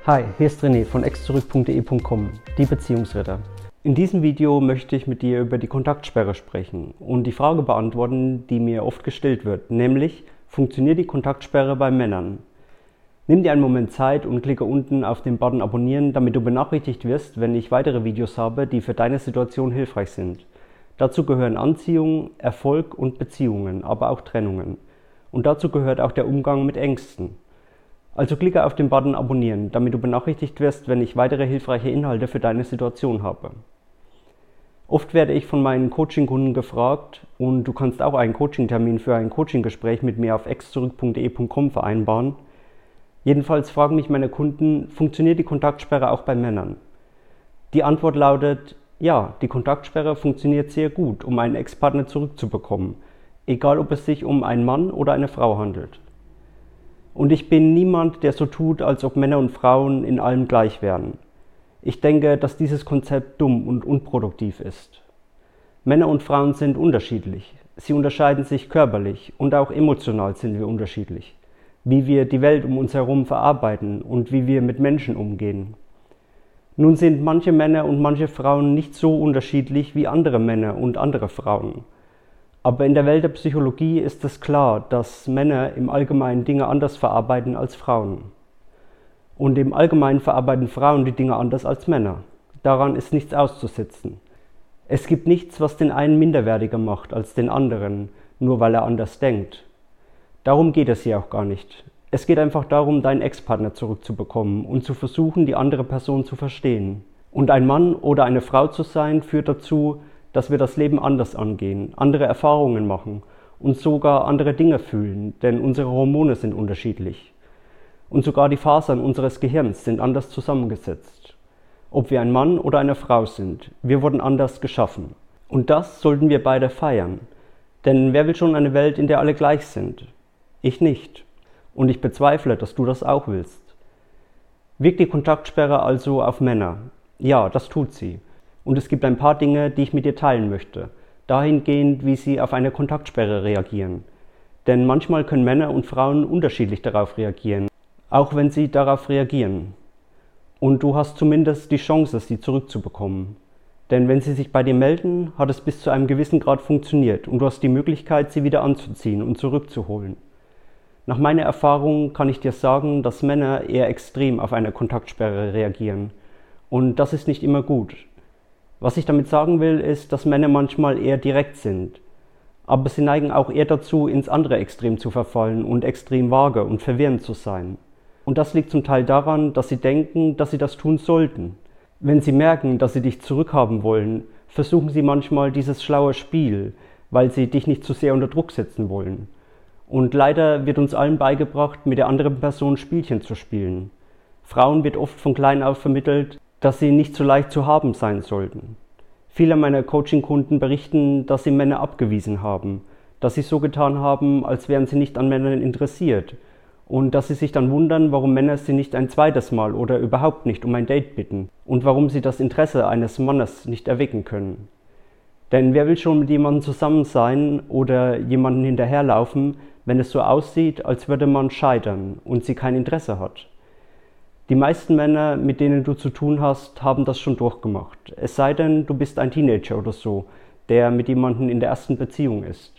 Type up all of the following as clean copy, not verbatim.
Hi, hier ist René von exzurück.de.com, die Beziehungsritter. In diesem Video möchte ich mit dir über die Kontaktsperre sprechen und die Frage beantworten, die mir oft gestellt wird, nämlich, funktioniert die Kontaktsperre bei Männern? Nimm dir einen Moment Zeit und klicke unten auf den Button Abonnieren, damit du benachrichtigt wirst, wenn ich weitere Videos habe, die für deine Situation hilfreich sind. Dazu gehören Anziehung, Erfolg und Beziehungen, aber auch Trennungen. Und dazu gehört auch der Umgang mit Ängsten. Also klicke auf den Button Abonnieren, damit du benachrichtigt wirst, wenn ich weitere hilfreiche Inhalte für deine Situation habe. Oft werde ich von meinen Coaching-Kunden gefragt, und du kannst auch einen Coaching-Termin für ein Coaching-Gespräch mit mir auf exzurück.de.com vereinbaren. Jedenfalls fragen mich meine Kunden, funktioniert die Kontaktsperre auch bei Männern? Die Antwort lautet, ja, die Kontaktsperre funktioniert sehr gut, um einen Ex-Partner zurückzubekommen, egal ob es sich um einen Mann oder eine Frau handelt. Und ich bin niemand, der so tut, als ob Männer und Frauen in allem gleich wären. Ich denke, dass dieses Konzept dumm und unproduktiv ist. Männer und Frauen sind unterschiedlich. Sie unterscheiden sich körperlich und auch emotional sind wir unterschiedlich. Wie wir die Welt um uns herum verarbeiten und wie wir mit Menschen umgehen. Nun sind manche Männer und manche Frauen nicht so unterschiedlich wie andere Männer und andere Frauen. Aber in der Welt der Psychologie ist es klar, dass Männer im Allgemeinen Dinge anders verarbeiten als Frauen. Und im Allgemeinen verarbeiten Frauen die Dinge anders als Männer. Daran ist nichts auszusetzen. Es gibt nichts, was den einen minderwertiger macht als den anderen, nur weil er anders denkt. Darum geht es hier auch gar nicht. Es geht einfach darum, deinen Ex-Partner zurückzubekommen und zu versuchen, die andere Person zu verstehen. Und ein Mann oder eine Frau zu sein, führt dazu, dass wir das Leben anders angehen, andere Erfahrungen machen und sogar andere Dinge fühlen, denn unsere Hormone sind unterschiedlich. Und sogar die Fasern unseres Gehirns sind anders zusammengesetzt. Ob wir ein Mann oder eine Frau sind, wir wurden anders geschaffen. Und das sollten wir beide feiern. Denn wer will schon eine Welt, in der alle gleich sind? Ich nicht. Und ich bezweifle, dass du das auch willst. Wirkt die Kontaktsperre also auf Männer? Ja, das tut sie. Und es gibt ein paar Dinge, die ich mit dir teilen möchte, dahingehend, wie sie auf eine Kontaktsperre reagieren. Denn manchmal können Männer und Frauen unterschiedlich darauf reagieren, auch wenn sie darauf reagieren. Und du hast zumindest die Chance, sie zurückzubekommen. Denn wenn sie sich bei dir melden, hat es bis zu einem gewissen Grad funktioniert und du hast die Möglichkeit, sie wieder anzuziehen und zurückzuholen. Nach meiner Erfahrung kann ich dir sagen, dass Männer eher extrem auf eine Kontaktsperre reagieren. Und das ist nicht immer gut. Was ich damit sagen will, ist, dass Männer manchmal eher direkt sind. Aber sie neigen auch eher dazu, ins andere Extrem zu verfallen und extrem vage und verwirrend zu sein. Und das liegt zum Teil daran, dass sie denken, dass sie das tun sollten. Wenn sie merken, dass sie dich zurückhaben wollen, versuchen sie manchmal dieses schlaue Spiel, weil sie dich nicht zu sehr unter Druck setzen wollen. Und leider wird uns allen beigebracht, mit der anderen Person Spielchen zu spielen. Frauen wird oft von klein auf vermittelt, dass sie nicht so leicht zu haben sein sollten. Viele meiner Coaching-Kunden berichten, dass sie Männer abgewiesen haben, dass sie so getan haben, als wären sie nicht an Männern interessiert und dass sie sich dann wundern, warum Männer sie nicht ein zweites Mal oder überhaupt nicht um ein Date bitten und warum sie das Interesse eines Mannes nicht erwecken können. Denn wer will schon mit jemandem zusammen sein oder jemanden hinterherlaufen, wenn es so aussieht, als würde man scheitern und sie kein Interesse hat? Die meisten Männer, mit denen du zu tun hast, haben das schon durchgemacht. Es sei denn, du bist ein Teenager oder so, der mit jemandem in der ersten Beziehung ist.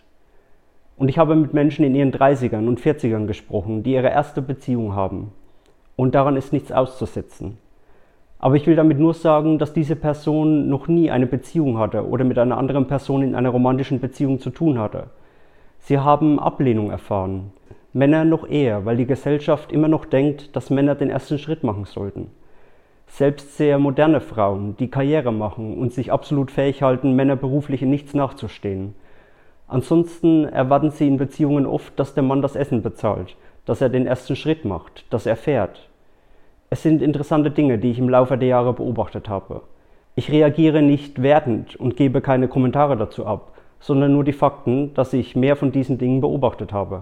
Und ich habe mit Menschen in ihren 30ern und 40ern gesprochen, die ihre erste Beziehung haben. Und daran ist nichts auszusetzen. Aber ich will damit nur sagen, dass diese Person noch nie eine Beziehung hatte oder mit einer anderen Person in einer romantischen Beziehung zu tun hatte. Sie haben Ablehnung erfahren. Männer noch eher, weil die Gesellschaft immer noch denkt, dass Männer den ersten Schritt machen sollten. Selbst sehr moderne Frauen, die Karriere machen und sich absolut fähig halten, Männer beruflich in nichts nachzustehen. Ansonsten erwarten sie in Beziehungen oft, dass der Mann das Essen bezahlt, dass er den ersten Schritt macht, dass er fährt. Es sind interessante Dinge, die ich im Laufe der Jahre beobachtet habe. Ich reagiere nicht wertend und gebe keine Kommentare dazu ab, sondern nur die Fakten, dass ich mehr von diesen Dingen beobachtet habe.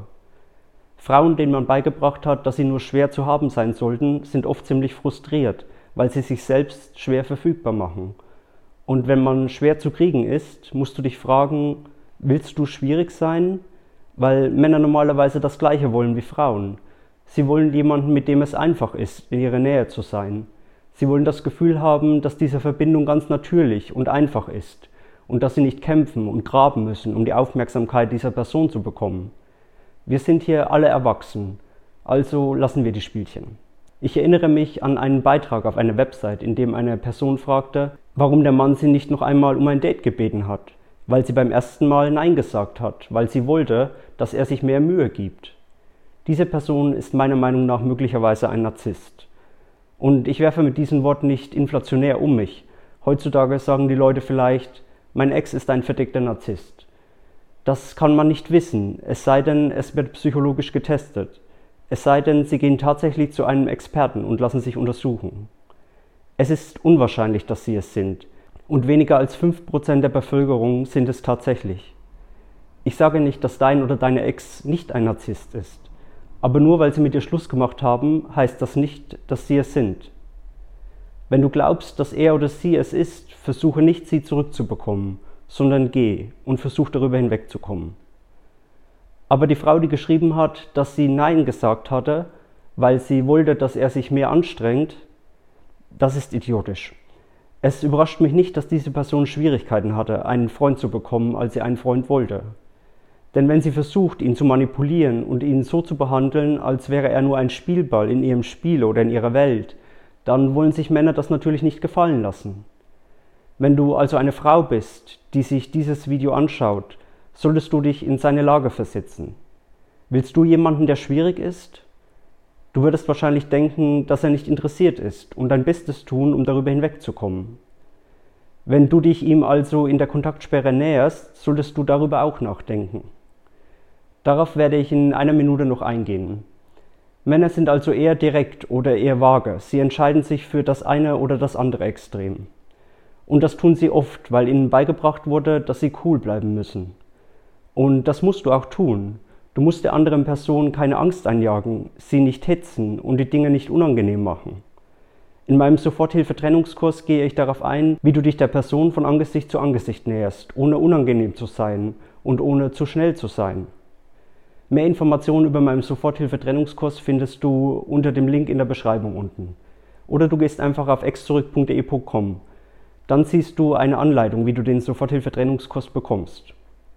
Frauen, denen man beigebracht hat, dass sie nur schwer zu haben sein sollten, sind oft ziemlich frustriert, weil sie sich selbst schwer verfügbar machen. Und wenn man schwer zu kriegen ist, musst du dich fragen, willst du schwierig sein? Weil Männer normalerweise das Gleiche wollen wie Frauen. Sie wollen jemanden, mit dem es einfach ist, in ihrer Nähe zu sein. Sie wollen das Gefühl haben, dass diese Verbindung ganz natürlich und einfach ist und dass sie nicht kämpfen und graben müssen, um die Aufmerksamkeit dieser Person zu bekommen. Wir sind hier alle erwachsen, also lassen wir die Spielchen. Ich erinnere mich an einen Beitrag auf einer Website, in dem eine Person fragte, warum der Mann sie nicht noch einmal um ein Date gebeten hat, weil sie beim ersten Mal Nein gesagt hat, weil sie wollte, dass er sich mehr Mühe gibt. Diese Person ist meiner Meinung nach möglicherweise ein Narzisst. Und ich werfe mit diesen Worten nicht inflationär um mich. Heutzutage sagen die Leute vielleicht, mein Ex ist ein verdeckter Narzisst. Das kann man nicht wissen, es sei denn, es wird psychologisch getestet. Es sei denn, sie gehen tatsächlich zu einem Experten und lassen sich untersuchen. Es ist unwahrscheinlich, dass sie es sind. Und weniger als 5% der Bevölkerung sind es tatsächlich. Ich sage nicht, dass dein oder deine Ex nicht ein Narzisst ist. Aber nur weil sie mit dir Schluss gemacht haben, heißt das nicht, dass sie es sind. Wenn du glaubst, dass er oder sie es ist, versuche nicht, sie zurückzubekommen, sondern geh und versuch darüber hinwegzukommen. Aber die Frau, die geschrieben hat, dass sie Nein gesagt hatte, weil sie wollte, dass er sich mehr anstrengt, das ist idiotisch. Es überrascht mich nicht, dass diese Person Schwierigkeiten hatte, einen Freund zu bekommen, als sie einen Freund wollte. Denn wenn sie versucht, ihn zu manipulieren und ihn so zu behandeln, als wäre er nur ein Spielball in ihrem Spiel oder in ihrer Welt, dann wollen sich Männer das natürlich nicht gefallen lassen. Wenn du also eine Frau bist, die sich dieses Video anschaut, solltest du dich in seine Lage versetzen. Willst du jemanden, der schwierig ist? Du würdest wahrscheinlich denken, dass er nicht interessiert ist und dein Bestes tun, um darüber hinwegzukommen. Wenn du dich ihm also in der Kontaktsperre näherst, solltest du darüber auch nachdenken. Darauf werde ich in einer Minute noch eingehen. Männer sind also eher direkt oder eher vage. Sie entscheiden sich für das eine oder das andere Extrem. Und das tun sie oft, weil ihnen beigebracht wurde, dass sie cool bleiben müssen. Und das musst du auch tun. Du musst der anderen Person keine Angst einjagen, sie nicht hetzen und die Dinge nicht unangenehm machen. In meinem Soforthilfe-Trennungskurs gehe ich darauf ein, wie du dich der Person von Angesicht zu Angesicht näherst, ohne unangenehm zu sein und ohne zu schnell zu sein. Mehr Informationen über meinen Soforthilfe-Trennungskurs findest du unter dem Link in der Beschreibung unten. Oder du gehst einfach auf exzurück.de.com. Dann siehst du eine Anleitung, wie du den Soforthilfe-Trennungskurs bekommst.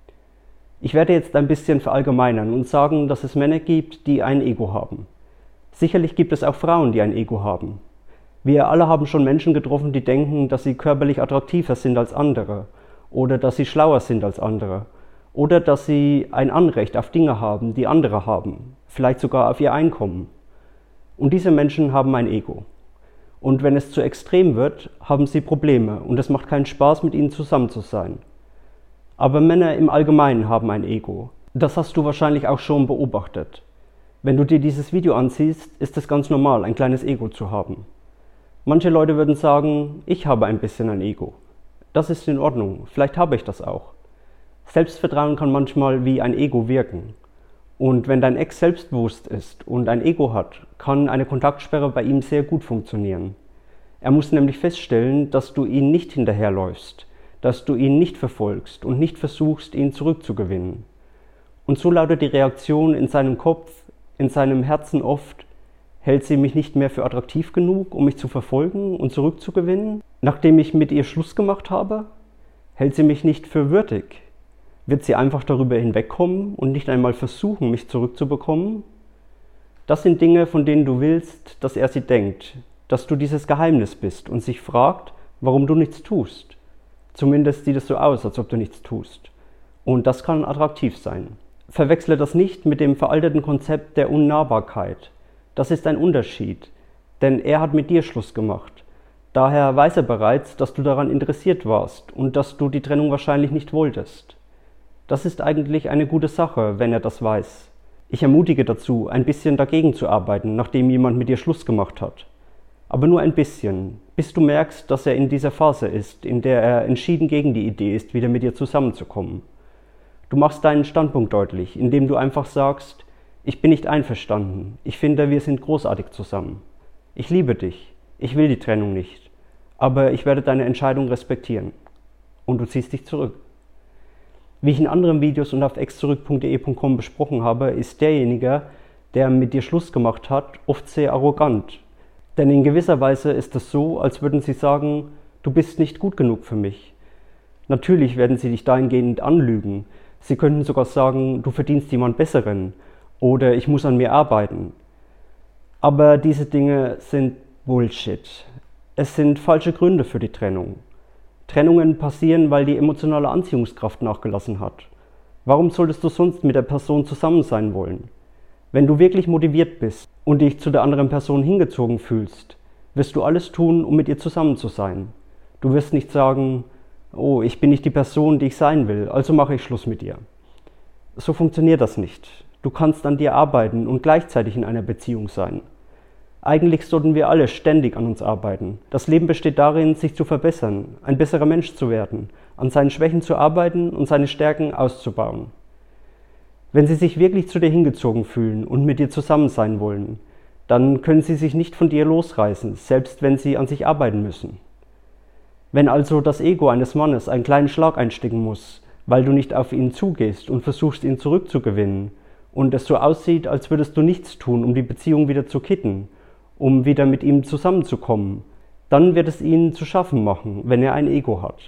Ich werde jetzt ein bisschen verallgemeinern und sagen, dass es Männer gibt, die ein Ego haben. Sicherlich gibt es auch Frauen, die ein Ego haben. Wir alle haben schon Menschen getroffen, die denken, dass sie körperlich attraktiver sind als andere oder dass sie schlauer sind als andere oder dass sie ein Anrecht auf Dinge haben, die andere haben, vielleicht sogar auf ihr Einkommen. Und diese Menschen haben ein Ego. Und wenn es zu extrem wird, haben sie Probleme und es macht keinen Spaß, mit ihnen zusammen zu sein. Aber Männer im Allgemeinen haben ein Ego. Das hast du wahrscheinlich auch schon beobachtet. Wenn du dir dieses Video ansiehst, ist es ganz normal, ein kleines Ego zu haben. Manche Leute würden sagen, ich habe ein bisschen ein Ego. Das ist in Ordnung, vielleicht habe ich das auch. Selbstvertrauen kann manchmal wie ein Ego wirken. Und wenn dein Ex selbstbewusst ist und ein Ego hat, kann eine Kontaktsperre bei ihm sehr gut funktionieren. Er muss nämlich feststellen, dass du ihn nicht hinterherläufst, dass du ihn nicht verfolgst und nicht versuchst, ihn zurückzugewinnen. Und so lautet die Reaktion in seinem Kopf, in seinem Herzen oft: Hält sie mich nicht mehr für attraktiv genug, um mich zu verfolgen und zurückzugewinnen, nachdem ich mit ihr Schluss gemacht habe? Hält sie mich nicht für würdig? Wird sie einfach darüber hinwegkommen und nicht einmal versuchen, mich zurückzubekommen? Das sind Dinge, von denen du willst, dass er sie denkt, dass du dieses Geheimnis bist und sich fragt, warum du nichts tust. Zumindest sieht es so aus, als ob du nichts tust. Und das kann attraktiv sein. Verwechsle das nicht mit dem veralteten Konzept der Unnahbarkeit. Das ist ein Unterschied, denn er hat mit dir Schluss gemacht. Daher weiß er bereits, dass du daran interessiert warst und dass du die Trennung wahrscheinlich nicht wolltest. Das ist eigentlich eine gute Sache, wenn er das weiß. Ich ermutige dazu, ein bisschen dagegen zu arbeiten, nachdem jemand mit dir Schluss gemacht hat. Aber nur ein bisschen, bis du merkst, dass er in dieser Phase ist, in der er entschieden gegen die Idee ist, wieder mit dir zusammenzukommen. Du machst deinen Standpunkt deutlich, indem du einfach sagst: Ich bin nicht einverstanden, ich finde, wir sind großartig zusammen. Ich liebe dich, ich will die Trennung nicht, aber ich werde deine Entscheidung respektieren. Und du ziehst dich zurück. Wie ich in anderen Videos und auf exzurück.de.com besprochen habe, ist derjenige, der mit dir Schluss gemacht hat, oft sehr arrogant. Denn in gewisser Weise ist es so, als würden sie sagen, du bist nicht gut genug für mich. Natürlich werden sie dich dahingehend anlügen. Sie könnten sogar sagen, du verdienst jemand Besseren oder ich muss an mir arbeiten. Aber diese Dinge sind Bullshit. Es sind falsche Gründe für die Trennung. Trennungen passieren, weil die emotionale Anziehungskraft nachgelassen hat. Warum solltest du sonst mit der Person zusammen sein wollen? Wenn du wirklich motiviert bist und dich zu der anderen Person hingezogen fühlst, wirst du alles tun, um mit ihr zusammen zu sein. Du wirst nicht sagen, oh, ich bin nicht die Person, die ich sein will, also mache ich Schluss mit ihr. So funktioniert das nicht. Du kannst an dir arbeiten und gleichzeitig in einer Beziehung sein. Eigentlich sollten wir alle ständig an uns arbeiten. Das Leben besteht darin, sich zu verbessern, ein besserer Mensch zu werden, an seinen Schwächen zu arbeiten und seine Stärken auszubauen. Wenn sie sich wirklich zu dir hingezogen fühlen und mit dir zusammen sein wollen, dann können sie sich nicht von dir losreißen, selbst wenn sie an sich arbeiten müssen. Wenn also das Ego eines Mannes einen kleinen Schlag einstecken muss, weil du nicht auf ihn zugehst und versuchst, ihn zurückzugewinnen, und es so aussieht, als würdest du nichts tun, um die Beziehung wieder zu kitten, um wieder mit ihm zusammenzukommen, dann wird es ihn zu schaffen machen, wenn er ein Ego hat.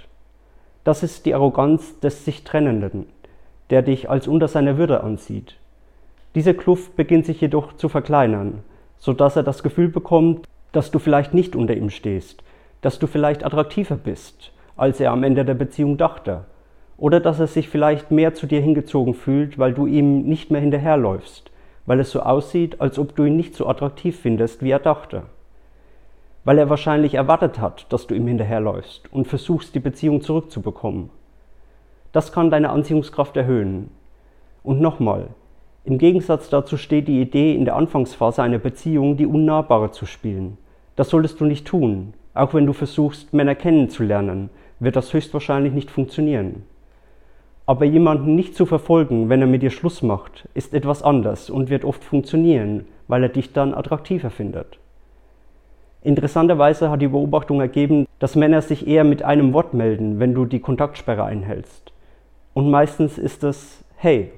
Das ist die Arroganz des sich Trennenden, der dich als unter seiner Würde ansieht. Diese Kluft beginnt sich jedoch zu verkleinern, sodass er das Gefühl bekommt, dass du vielleicht nicht unter ihm stehst, dass du vielleicht attraktiver bist, als er am Ende der Beziehung dachte, oder dass er sich vielleicht mehr zu dir hingezogen fühlt, weil du ihm nicht mehr hinterherläufst, weil es so aussieht, als ob du ihn nicht so attraktiv findest, wie er dachte. Weil er wahrscheinlich erwartet hat, dass du ihm hinterherläufst und versuchst, die Beziehung zurückzubekommen. Das kann deine Anziehungskraft erhöhen. Und nochmal, im Gegensatz dazu steht die Idee, in der Anfangsphase einer Beziehung die Unnahbare zu spielen. Das solltest du nicht tun. Auch wenn du versuchst, Männer kennenzulernen, wird das höchstwahrscheinlich nicht funktionieren. Aber jemanden nicht zu verfolgen, wenn er mit dir Schluss macht, ist etwas anders und wird oft funktionieren, weil er dich dann attraktiver findet. Interessanterweise hat die Beobachtung ergeben, dass Männer sich eher mit einem Wort melden, wenn du die Kontaktsperre einhältst. Und meistens ist es Hey,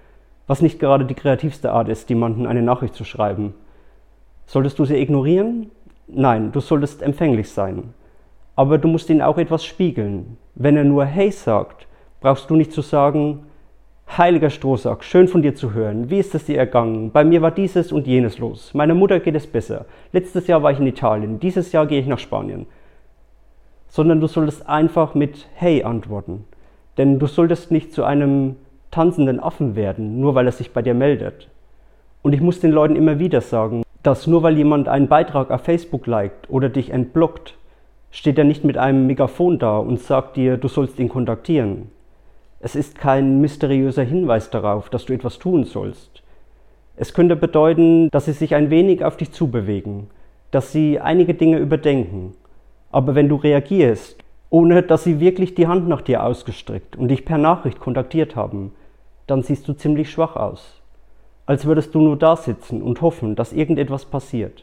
was nicht gerade die kreativste Art ist, jemandem eine Nachricht zu schreiben. Solltest du sie ignorieren? Nein, du solltest empfänglich sein. Aber du musst ihn auch etwas spiegeln. Wenn er nur Hey sagt, brauchst du nicht zu sagen, heiliger Strohsack, schön von dir zu hören. Wie ist es dir ergangen? Bei mir war dieses und jenes los. Meiner Mutter geht es besser. Letztes Jahr war ich in Italien. Dieses Jahr gehe ich nach Spanien. Sondern du solltest einfach mit Hey antworten. Denn du solltest nicht zu einem tanzenden Affen werden, nur weil er sich bei dir meldet. Und ich muss den Leuten immer wieder sagen, dass nur weil jemand einen Beitrag auf Facebook liked oder dich entblockt, steht er nicht mit einem Megafon da und sagt dir, du sollst ihn kontaktieren. Es ist kein mysteriöser Hinweis darauf, dass du etwas tun sollst. Es könnte bedeuten, dass sie sich ein wenig auf dich zubewegen, dass sie einige Dinge überdenken. Aber wenn du reagierst, ohne dass sie wirklich die Hand nach dir ausgestreckt und dich per Nachricht kontaktiert haben, dann siehst du ziemlich schwach aus. Als würdest du nur da sitzen und hoffen, dass irgendetwas passiert.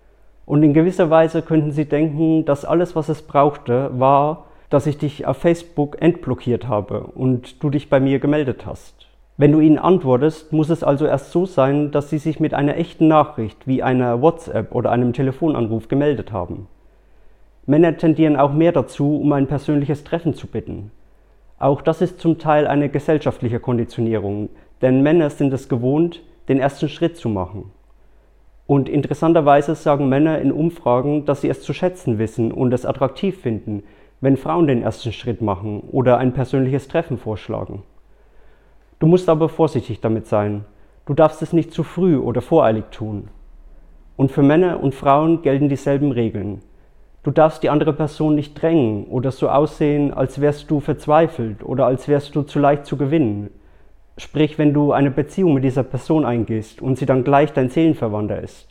Und in gewisser Weise könnten sie denken, dass alles, was es brauchte, war, dass ich dich auf Facebook entblockiert habe und du dich bei mir gemeldet hast. Wenn du ihnen antwortest, muss es also erst so sein, dass sie sich mit einer echten Nachricht wie einer WhatsApp oder einem Telefonanruf gemeldet haben. Männer tendieren auch mehr dazu, um ein persönliches Treffen zu bitten. Auch das ist zum Teil eine gesellschaftliche Konditionierung, denn Männer sind es gewohnt, den ersten Schritt zu machen. Und interessanterweise sagen Männer in Umfragen, dass sie es zu schätzen wissen und es attraktiv finden, wenn Frauen den ersten Schritt machen oder ein persönliches Treffen vorschlagen. Du musst aber vorsichtig damit sein. Du darfst es nicht zu früh oder voreilig tun. Und für Männer und Frauen gelten dieselben Regeln. Du darfst die andere Person nicht drängen oder so aussehen, als wärst du verzweifelt oder als wärst du zu leicht zu gewinnen. Sprich, wenn du eine Beziehung mit dieser Person eingehst und sie dann gleich dein Seelenverwandter ist.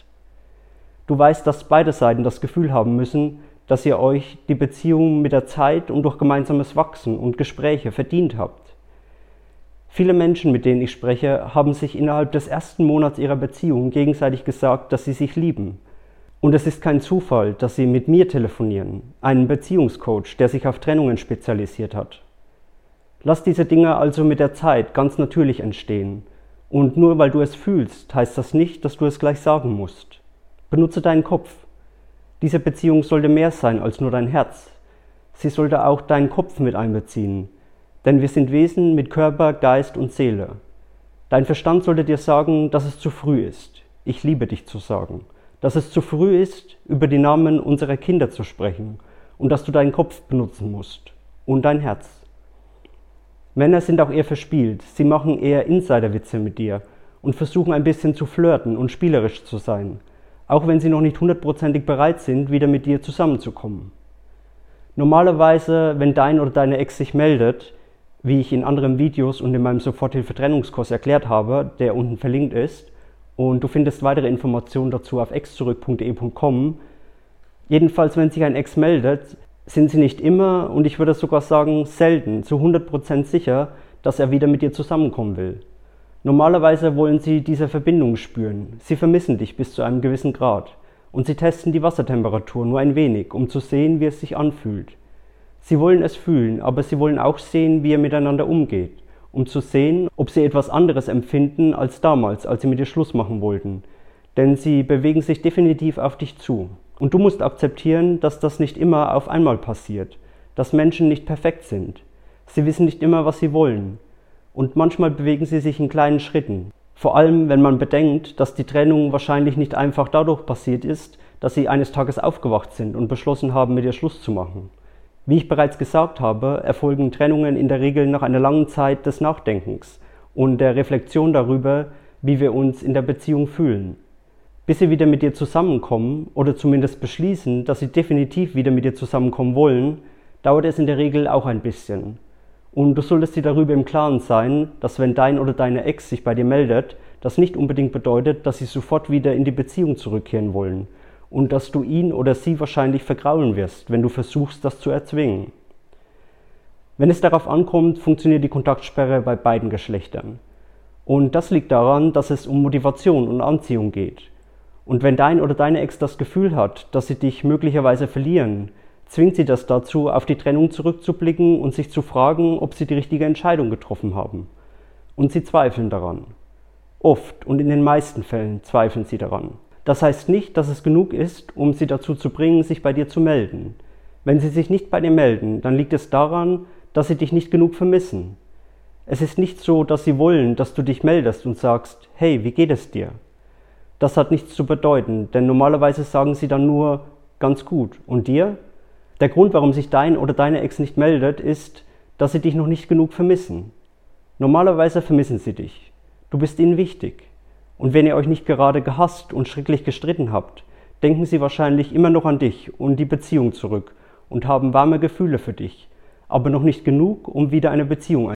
Du weißt, dass beide Seiten das Gefühl haben müssen, dass ihr euch die Beziehung mit der Zeit und durch gemeinsames Wachsen und Gespräche verdient habt. Viele Menschen, mit denen ich spreche, haben sich innerhalb des ersten Monats ihrer Beziehung gegenseitig gesagt, dass sie sich lieben. Und es ist kein Zufall, dass sie mit mir telefonieren, einem Beziehungscoach, der sich auf Trennungen spezialisiert hat. Lass diese Dinge also mit der Zeit ganz natürlich entstehen Und nur weil du es fühlst, heißt das nicht, dass du es gleich sagen musst. Benutze deinen Kopf. Diese Beziehung sollte mehr sein als nur dein Herz. Sie sollte auch deinen Kopf mit einbeziehen. Denn wir sind Wesen mit Körper, Geist und Seele. Dein Verstand sollte dir sagen, dass es zu früh ist, ich liebe dich zu sagen. Dass es zu früh ist, über die Namen unserer Kinder zu sprechen. Und dass du deinen Kopf benutzen musst. Und dein Herz. Männer sind auch eher verspielt. Sie machen eher Insiderwitze mit dir und versuchen ein bisschen zu flirten und spielerisch zu sein. Auch wenn sie noch nicht hundertprozentig bereit sind, wieder mit dir zusammenzukommen. Normalerweise, wenn dein oder deine Ex sich meldet, wie ich in anderen Videos und in meinem Soforthilfe-Trennungskurs erklärt habe, der unten verlinkt ist, und du findest weitere Informationen dazu auf exzurück.de.com. Jedenfalls, wenn sich ein Ex meldet, sind sie nicht immer, und ich würde sogar sagen selten, zu 100% sicher, dass er wieder mit dir zusammenkommen will. Normalerweise wollen sie diese Verbindung spüren. Sie vermissen dich bis zu einem gewissen Grad. Und sie testen die Wassertemperatur nur ein wenig, um zu sehen, wie es sich anfühlt. Sie wollen es fühlen, aber sie wollen auch sehen, wie ihr miteinander umgeht, um zu sehen, ob sie etwas anderes empfinden als damals, als sie mit dir Schluss machen wollten. Denn sie bewegen sich definitiv auf dich zu. Und du musst akzeptieren, dass das nicht immer auf einmal passiert, dass Menschen nicht perfekt sind. Sie wissen nicht immer, was sie wollen. Und manchmal bewegen sie sich in kleinen Schritten. Vor allem, wenn man bedenkt, dass die Trennung wahrscheinlich nicht einfach dadurch passiert ist, dass sie eines Tages aufgewacht sind und beschlossen haben, mit ihr Schluss zu machen. Wie ich bereits gesagt habe, erfolgen Trennungen in der Regel nach einer langen Zeit des Nachdenkens und der Reflexion darüber, wie wir uns in der Beziehung fühlen. Bis sie wieder mit dir zusammenkommen oder zumindest beschließen, dass sie definitiv wieder mit dir zusammenkommen wollen, dauert es in der Regel auch ein bisschen. Und du solltest dir darüber im Klaren sein, dass wenn dein oder deine Ex sich bei dir meldet, das nicht unbedingt bedeutet, dass sie sofort wieder in die Beziehung zurückkehren wollen und dass du ihn oder sie wahrscheinlich vergraulen wirst, wenn du versuchst, das zu erzwingen. Wenn es darauf ankommt, funktioniert die Kontaktsperre bei beiden Geschlechtern. Und das liegt daran, dass es um Motivation und Anziehung geht. Und wenn dein oder deine Ex das Gefühl hat, dass sie dich möglicherweise verlieren, zwingt sie das dazu, auf die Trennung zurückzublicken und sich zu fragen, ob sie die richtige Entscheidung getroffen haben. Und sie zweifeln daran. Oft und in den meisten Fällen zweifeln sie daran. Das heißt nicht, dass es genug ist, um sie dazu zu bringen, sich bei dir zu melden. Wenn sie sich nicht bei dir melden, dann liegt es daran, dass sie dich nicht genug vermissen. Es ist nicht so, dass sie wollen, dass du dich meldest und sagst, hey, wie geht es dir? Das hat nichts zu bedeuten, denn normalerweise sagen sie dann nur, ganz gut. Und dir? Der Grund, warum sich dein oder deine Ex nicht meldet, ist, dass sie dich noch nicht genug vermissen. Normalerweise vermissen sie dich. Du bist ihnen wichtig. Und wenn ihr euch nicht gerade gehasst und schrecklich gestritten habt, denken sie wahrscheinlich immer noch an dich und die Beziehung zurück und haben warme Gefühle für dich, aber noch nicht genug, um wieder eine Beziehung